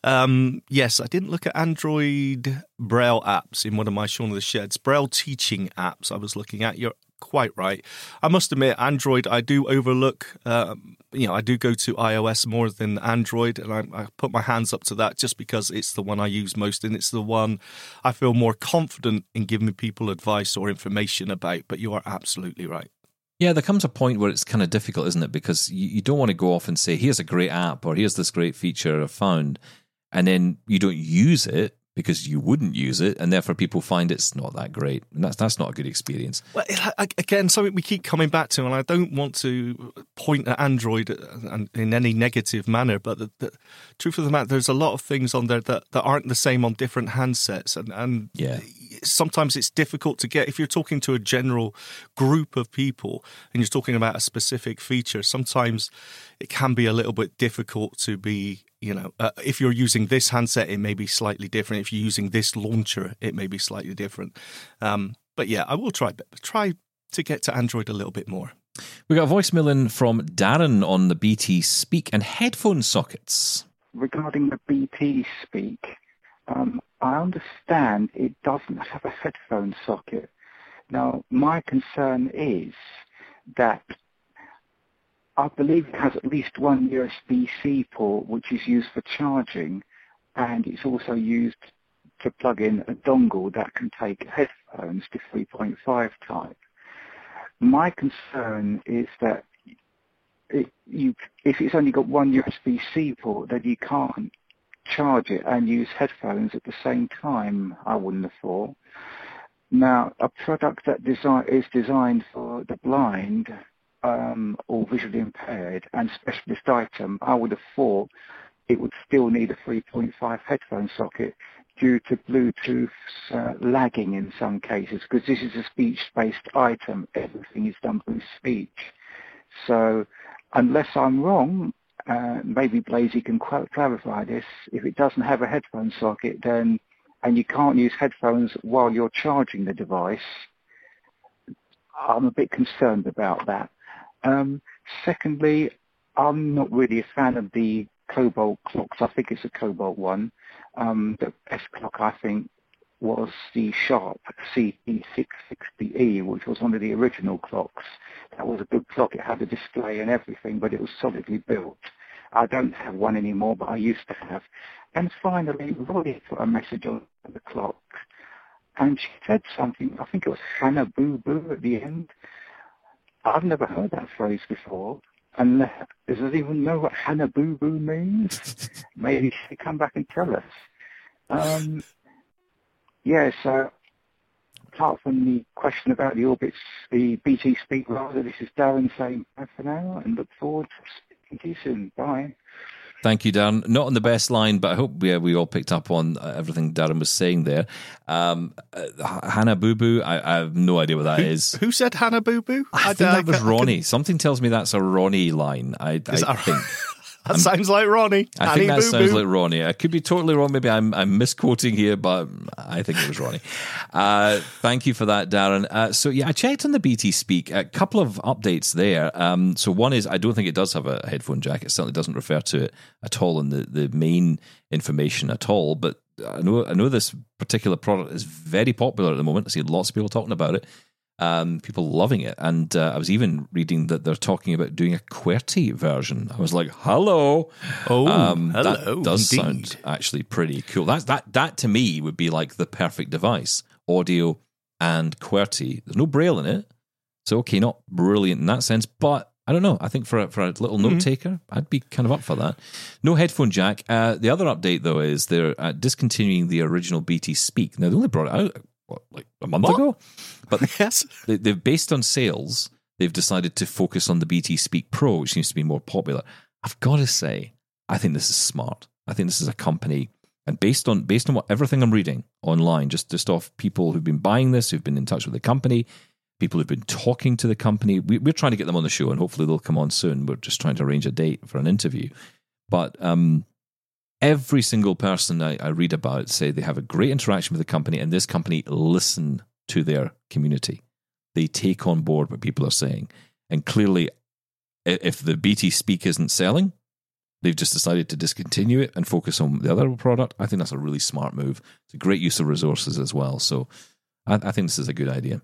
Um, yes, I didn't look at Android Braille apps in one of my Shaun of the Sheds. Braille teaching apps I was looking at. You're quite right. I must admit, Android, I do overlook, um, you know, I do go to iOS more than Android, and I, I put my hands up to that just because it's the one I use most, and it's the one I feel more confident in giving people advice or information about, but you are absolutely right. Yeah, there comes a point where it's kind of difficult, isn't it? Because you, you don't want to go off and say, here's a great app, or here's this great feature I've found, and then you don't use it because you wouldn't use it, and therefore people find it's not that great. And that's that's not a good experience. Well, again, something we keep coming back to, and I don't want to point at Android in any negative manner, but the, the truth of the matter, there's a lot of things on there that, that aren't the same on different handsets, and, and yeah. sometimes it's difficult to get. If you're talking to a general group of people and you're talking about a specific feature, sometimes it can be a little bit difficult to be, you know, uh, if you're using this handset, it may be slightly different. If you're using this launcher, it may be slightly different. Um, but yeah, I will try try to get to Android a little bit more. We got a voicemail in from Darren on the B T Speak and headphone sockets. Regarding the B T Speak, um, I understand it doesn't have a headphone socket. Now, my concern is that I believe it has at least one U S B C port, which is used for charging, and it's also used to plug in a dongle that can take headphones to three point five type. My concern is that it, you, if it's only got one U S B C port, then you can't charge it and use headphones at the same time, I wouldn't have thought. Now, a product that design, is designed for the blind Um, or visually impaired and specialist item, I would have thought it would still need a three point five headphone socket due to Bluetooth uh, lagging in some cases, because this is a speech-based item. Everything is done through speech. So unless I'm wrong, uh, maybe Blazy can qu- clarify this, if it doesn't have a headphone socket, then and you can't use headphones while you're charging the device, I'm a bit concerned about that. Um, secondly, I'm not really a fan of the Cobalt clocks. I think it's a Cobalt one. Um, the best clock, I think, was the Sharp C P six sixty E, which was one of the original clocks. That was a good clock. It had a display and everything, but it was solidly built. I don't have one anymore, but I used to have. And finally, Rolly put a message on the clock, and she said something, I think it was Hannah Boo Boo at the end. I've never heard that phrase before. And does anyone even know what Hannah Boo Boo means? Maybe she can come back and tell us. Um, yeah, so apart from the question about the orbits, the B T Speak rather, this is Darren saying bye for now, and look forward to speaking to you soon. Bye. Thank you, Darren. Not on the best line, but I hope we, we all picked up on everything Darren was saying there. Um, uh, Hannah Boo Boo, I, I have no idea what that who, is. Who said Hannah Boo Boo? I, I think that was Ronnie. Can... Something tells me that's a Ronnie line. I, I that think. That I'm, sounds like Ronnie. I Annie think that Boo sounds Boo. like Ronnie. I could be totally wrong. Maybe I'm, I'm misquoting here, but I think it was Ronnie. Uh, thank you for that, Darren. Uh, so, yeah, I checked on the B T Speak. A couple of updates there. Um, so, one is I don't think it does have a headphone jack. It certainly doesn't refer to it at all in the, the main information at all. But I know I know this particular product is very popular at the moment. I see lots of people talking about it. Um, people loving it. And uh, I was even reading that they're talking about doing a QWERTY version. I was like, hello. Oh, um, hello. That does indeed. sound actually pretty cool. That's, that, that to me would be like the perfect device. Audio and QWERTY. There's no Braille in it. So, okay, not brilliant in that sense, but I don't know. I think for a, for a little Mm-hmm. note taker, I'd be kind of up for that. No headphone jack. Uh, the other update, though, is they're uh, discontinuing the original B T Speak. Now, they only brought it out, what, like a month What? ago? But Yes. they, they've, based on sales, they've decided to focus on the B T Speak Pro, which seems to be more popular. I've got to say, I think this is smart. I think this is a company, and based on based on what everything I'm reading online, just, just off people who've been buying this, who've been in touch with the company, people who've been talking to the company. We, we're trying to get them on the show, and hopefully they'll come on soon. We're just trying to arrange a date for an interview. But um, every single person I, I read about say they have a great interaction with the company, and this company listen to their community. They take on board what people are saying. And clearly, if the B T Speak isn't selling, they've just decided to discontinue it and focus on the other product. I think that's a really smart move. It's a great use of resources as well. So I, I think this is a good idea.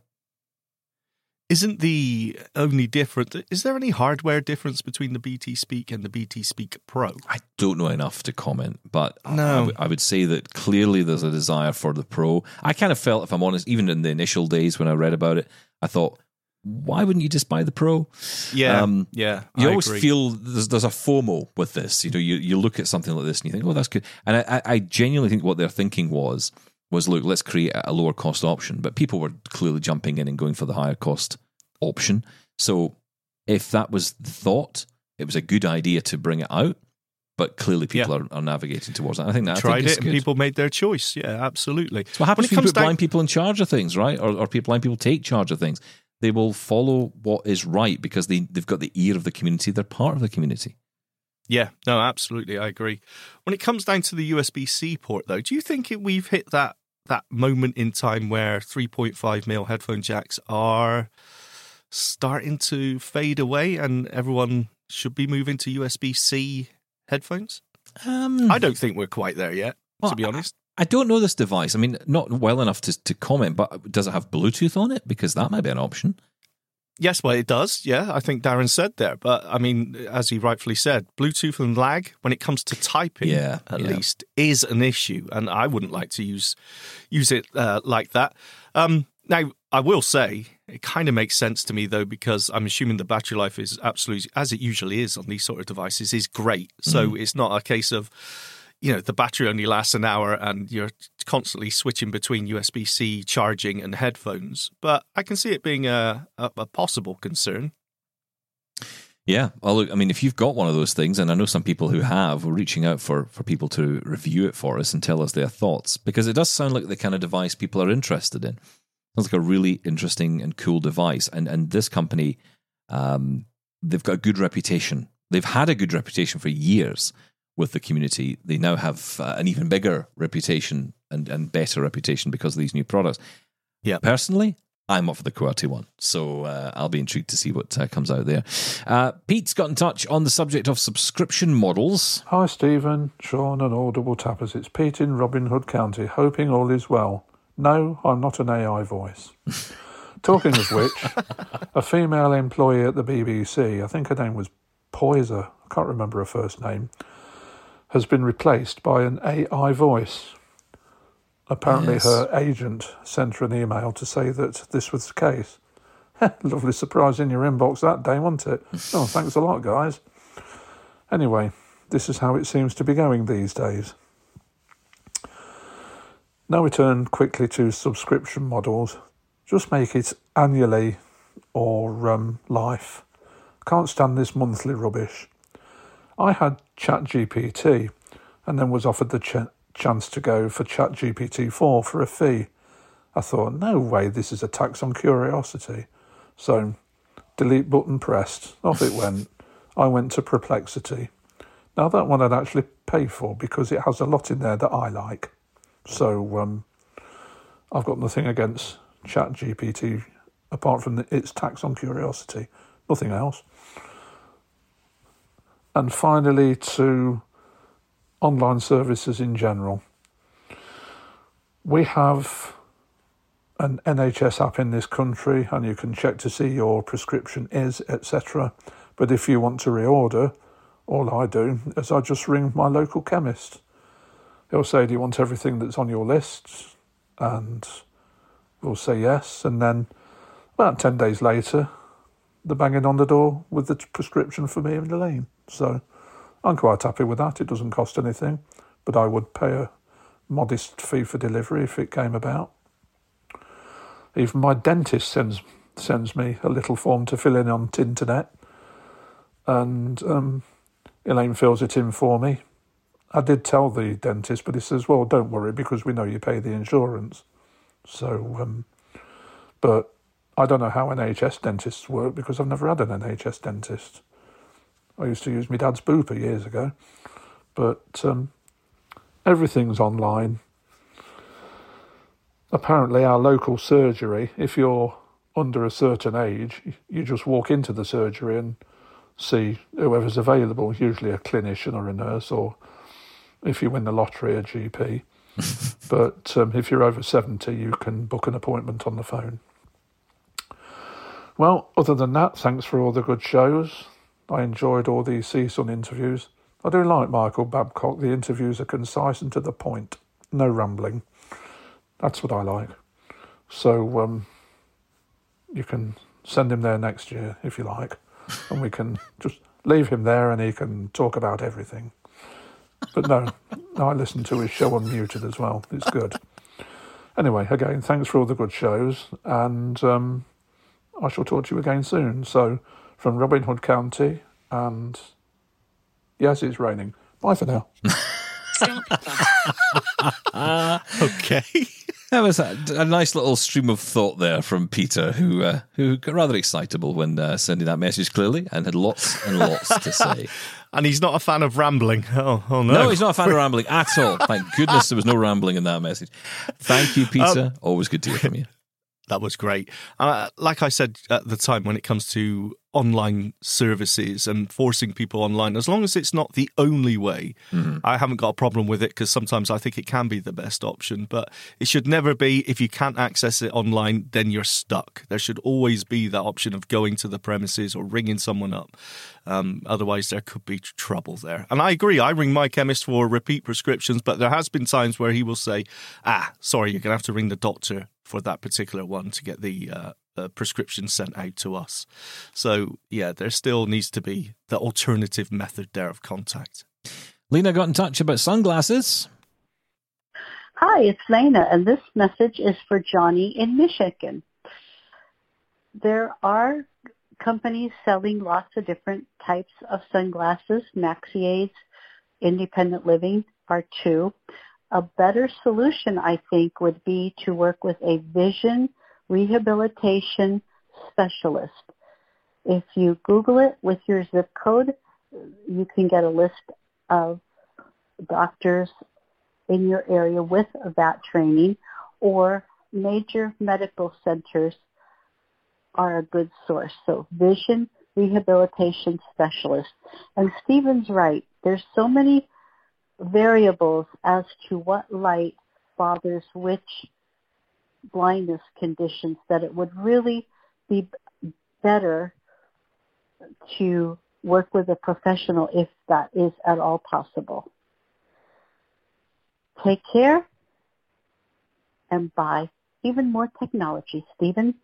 Isn't the only difference, is there any hardware difference between the B T Speak and the B T Speak Pro? I don't know enough to comment, but No. I, I, w- I would say that clearly there's a desire for the Pro. I kind of felt, if I'm honest, even in the initial days when I read about it, I thought, why wouldn't you just buy the Pro? Yeah, Um, yeah. You I always agree. feel there's, there's a FOMO with this. You know, you, you look at something like this and you think, oh, that's good. And I, I I genuinely think what they're thinking was, was look, let's create a lower cost option. But people were clearly jumping in and going for the higher cost option. So if that was the thought, it was a good idea to bring it out. But clearly people Yeah. are, are navigating towards that. I think that I Tried think it's it and good. people made their choice. Yeah, absolutely. It's what happens When when, it you comes put down- blind people in charge of things, right? Or, or people, blind people take charge of things. They will follow what is right because they, they've got the ear of the community. They're part of the community. Yeah, no, absolutely, I agree. When it comes down to the U S B C port, though, do you think it, we've hit that that moment in time where three point five mil headphone jacks are starting to fade away and everyone should be moving to U S B C headphones? Um, I don't think we're quite there yet, Well, to be honest. I don't know this device. I mean, not well enough to, to comment, but does it have Bluetooth on it? Because that might be an option. Yes, well, it does. Yeah, I think Darren said there. But, I mean, as he rightfully said, Bluetooth and lag, when it comes to typing, Yeah, at yeah. least, is an issue. And I wouldn't like to use use it uh, like that. Um, now, I will say, it kind of makes sense to me, though, because I'm assuming the battery life is absolutely, as it usually is on these sort of devices, is great. So Mm. it's not a case of, you know, the battery only lasts an hour and you're constantly switching between U S B C charging and headphones. But I can see it being a, a, a possible concern. Yeah. Well, look, I mean, if you've got one of those things, and I know some people who have, we're reaching out for, for people to review it for us and tell us their thoughts, because it does sound like the kind of device people are interested in. Sounds like a really interesting and cool device. And, and this company, um, they've got a good reputation. They've had a good reputation for years with the community. They now have uh, an even bigger reputation and, and better reputation because of these new products. Yeah. Personally, I'm up for the QWERTY one, so uh, I'll be intrigued to see what uh, comes out there. Uh, Pete's got in touch on the subject of subscription models. Hi Stephen, Sean and all double tappers. It's Pete in Robin Hood County, hoping all is well. No, I'm not an A I voice. Talking of which, a female employee at the B B C, I think her name was Poyser, I can't remember her first name, has been replaced by an A I voice. Apparently Yes. her agent sent her an email to say that this was the case. Lovely surprise in your inbox that day, wasn't it? Oh, thanks a lot, guys. Anyway, this is how it seems to be going these days. Now we turn quickly to subscription models. Just make it annually or um, life. Can't stand this monthly rubbish. I had ChatGPT and then was offered the ch- chance to go for ChatGPT four for a fee. I thought, no way, this is a tax on curiosity. So, delete button pressed, off it went. I went to Perplexity. Now that one I'd actually pay for because it has a lot in there that I like. So, um, I've got nothing against ChatGPT apart from the, its tax on curiosity. Nothing else. And finally, to online services in general. We have an N H S app in this country and you can check to see your prescription is, et cetera. But if you want to reorder, all I do is I just ring my local chemist. He'll say, do you want everything that's on your list? And we'll say yes. And then about ten days later, they're banging on the door with the prescription for me and Elaine. So I'm quite happy with that. It doesn't cost anything, but I would pay a modest fee for delivery if it came about. Even my dentist sends sends me a little form to fill in on the internet, and um, Elaine fills it in for me. I did tell the dentist, but he says, well, don't worry because we know you pay the insurance. So, um, but I don't know how N H S dentists work because I've never had an N H S dentist. I used to use my dad's booper years ago, but um, everything's online. Apparently our local surgery, if you're under a certain age, you just walk into the surgery and see whoever's available, usually a clinician or a nurse, or if you win the lottery, a G P. But um, if you're over seventy, you can book an appointment on the phone. Well, other than that, thanks for all the good shows. I enjoyed all the C-Sun interviews. I do like Michael Babcock. The interviews are concise and to the point. No rambling. That's what I like. So um, you can send him there next year, if you like, and we can just leave him there and he can talk about everything. But no, I listen to his show unmuted as well. It's good. Anyway, again, thanks for all the good shows, and um, I shall talk to you again soon. So, from Robin Hood County, and yes, it's raining. Bye for now. Okay. That was a, a nice little stream of thought there from Peter, who uh, who got rather excitable when uh, sending that message clearly and had lots and lots to say. And he's not a fan of rambling. Oh, oh no. No, he's not a fan of rambling at all. Thank goodness there was no rambling in that message. Thank you, Peter. Um, Always good to hear from you. That was great. Uh, like I said at the time, when it comes to online services and forcing people online, as long as it's not the only way, mm-hmm. I haven't got a problem with it, because sometimes I think it can be the best option. But it should never be, if you can't access it online, then you're stuck. There should always be that option of going to the premises or ringing someone up. Um, otherwise, there could be trouble there. And I agree. I ring my chemist for repeat prescriptions, but there has been times where he will say, ah, sorry, you're going to have to ring the doctor for that particular one to get the uh, uh, prescription sent out to us. So, yeah, there still needs to be the alternative method there of contact. Lena got in touch about sunglasses. Hi, it's Lena, and this message is for Johnny in Michigan. There are companies selling lots of different types of sunglasses. Maxiades, Independent Living are two. A better solution, I think, would be to work with a vision rehabilitation specialist. If you Google it with your zip code, you can get a list of doctors in your area with that training, or major medical centers are a good source. So vision rehabilitation specialist. And Stephen's right. There's so many variables as to what light bothers which blindness conditions that it would really be better to work with a professional if that is at all possible. Take care and buy even more technology, Stephen.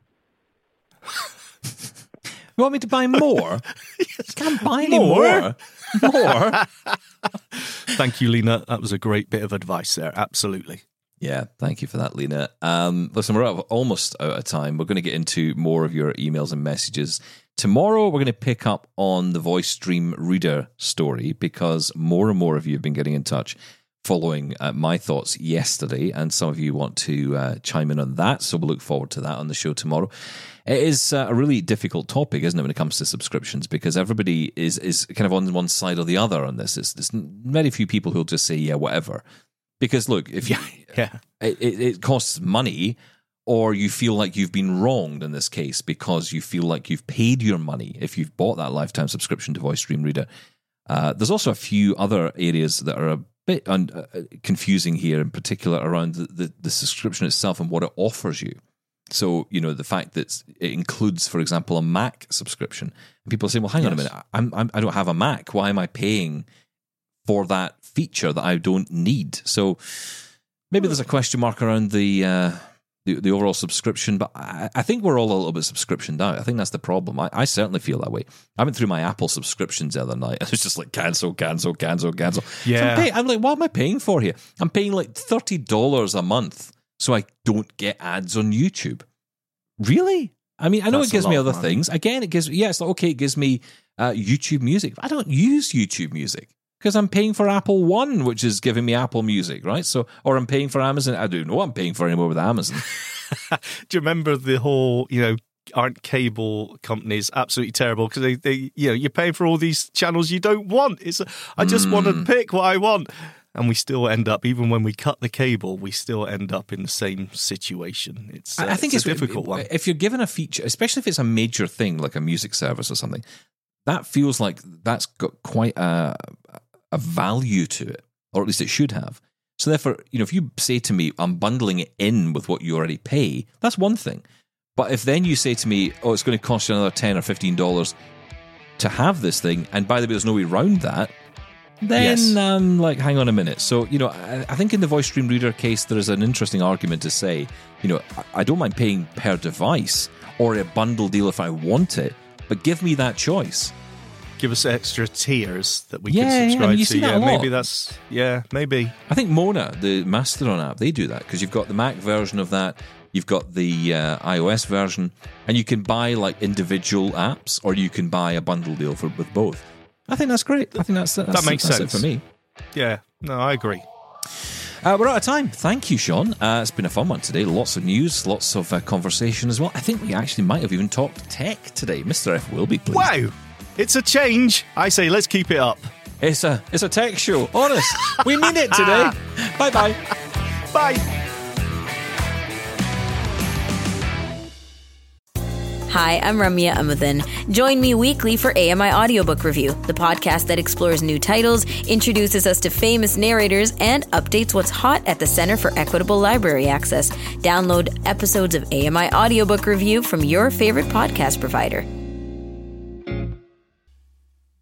You want me to buy more? Yes. Can't buy any more. More. more. Thank you, Lena. That was a great bit of advice there. Absolutely. Yeah, thank you for that, Lena. Um, listen, we're out of, almost out of time. We're going to get into more of your emails and messages. Tomorrow, we're going to pick up on the VoiceStream Reader story, because more and more of you have been getting in touch following uh, my thoughts yesterday, and some of you want to uh, chime in on that, so we'll look forward to that on the show tomorrow. It is uh, a really difficult topic, isn't it, when it comes to subscriptions, because everybody is is kind of on one side or the other on this. It's, there's very few people who'll just say, yeah, whatever. Because, look, if you, yeah. it, it costs money, or you feel like you've been wronged in this case because you feel like you've paid your money if you've bought that lifetime subscription to VoiceStream Reader. Uh, there's also a few other areas that are a bit un- uh, confusing here, in particular around the, the, the subscription itself and what it offers you. So, you know, the fact that it includes, for example, a Mac subscription. And people say, well, hang on a minute, I'm, I'm, I don't have a Mac. Why am I paying for that feature that I don't need? So maybe there's a question mark around the uh, the, the overall subscription, but I, I think we're all a little bit subscriptioned out. I think that's the problem. I, I certainly feel that way. I went through my Apple subscriptions the other night. It was just like cancel, cancel, cancel, cancel. Yeah. So I'm, paying, I'm like, what am I paying for here? I'm paying like thirty dollars a month so I don't get ads on YouTube. Really? I mean, I know That's it gives a me lot, other man. things. Again, it gives, yeah, it's like, okay, it gives me uh, YouTube Music. I don't use YouTube Music because I'm paying for Apple One, which is giving me Apple Music, right? So, or I'm paying for Amazon. I don't know what I'm paying for anymore with Amazon. Do you remember the whole, you know, aren't cable companies absolutely terrible because they, they, you know, you're paying for all these channels you don't want. It's, I just Mm. want to pick what I want. And we still end up, even when we cut the cable, we still end up in the same situation. It's, uh, I think it's, it's, a difficult one. If you're given a feature, especially if it's a major thing like a music service or something, that feels like that's got quite a, a value to it, or at least it should have. So therefore, you know, if you say to me, I'm bundling it in with what you already pay, that's one thing. But if then you say to me, oh, it's going to cost you another ten or fifteen dollars to have this thing, and by the way, there's no way around that, then Yes. um, like, hang on a minute. So, you know, I, I think in the voice stream reader case, there is an interesting argument to say, you know, I, I don't mind paying per device or a bundle deal if I want it, but give me that choice. Give us extra tiers that we Yeah, yeah, can I subscribe mean, you to. see that Yeah, a lot. maybe that's, yeah, maybe. I think Mona, the Mastodon app, they do that because you've got the Mac version of that, you've got the uh, iOS version, and you can buy like individual apps or you can buy a bundle deal for with both. I think that's great. I think that's, that's That makes that's sense it for me. Yeah, no, I agree. Uh, we're out of time. Thank you, Sean. Uh, it's been a fun one today. Lots of news, lots of uh, conversation as well. I think we actually might have even talked tech today. Mister F will be pleased. Wow, it's a change. I say let's keep it up. It's a it's a tech show. Honest, we mean it today. Bye bye. Bye. Hi, I'm Ramya Amudan. Join me weekly for A M I Audiobook Review, the podcast that explores new titles, introduces us to famous narrators, and updates what's hot at the Center for Equitable Library Access. Download episodes of A M I Audiobook Review from your favorite podcast provider.